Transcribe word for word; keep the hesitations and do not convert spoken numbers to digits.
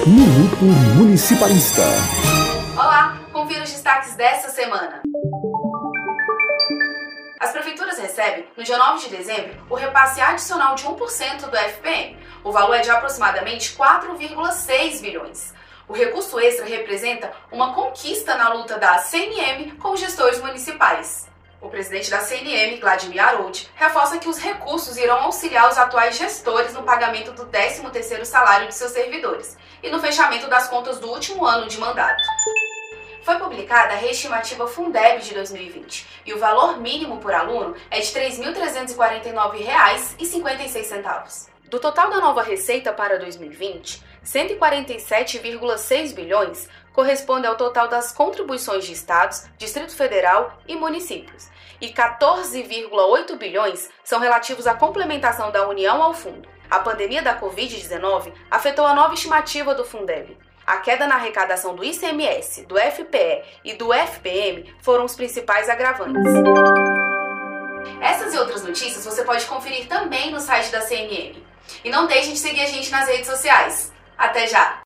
Minuto Municipalista. Olá, confira os destaques desta semana. As prefeituras recebem, no dia nove de dezembro, o repasse adicional de um por cento do F P M. O valor é de aproximadamente quatro vírgula seis bilhões. O recurso extra representa uma conquista na luta da C N M com os gestores municipais. O presidente da C N M, Vladimir Aroldi, reforça que os recursos irão auxiliar os atuais gestores no pagamento do décimo terceiro salário de seus servidores e no fechamento das contas do último ano de mandato. Foi publicada a reestimativa Fundeb de dois mil e vinte e o valor mínimo por aluno é de três mil trezentos e quarenta e nove reais e cinquenta e seis centavos. Do total da nova receita para dois mil e vinte, cento e quarenta e sete vírgula seis bilhões corresponde ao total das contribuições de estados, Distrito Federal e municípios, e quatorze vírgula oito bilhões são relativos à complementação da União ao fundo. A pandemia da covid dezenove afetou a nova estimativa do Fundeb. A queda na arrecadação do I C M S, do F P E e do F P M foram os principais agravantes. Essas e outras notícias você pode conferir também no site da C N M. E não deixe de seguir a gente nas redes sociais. Até já!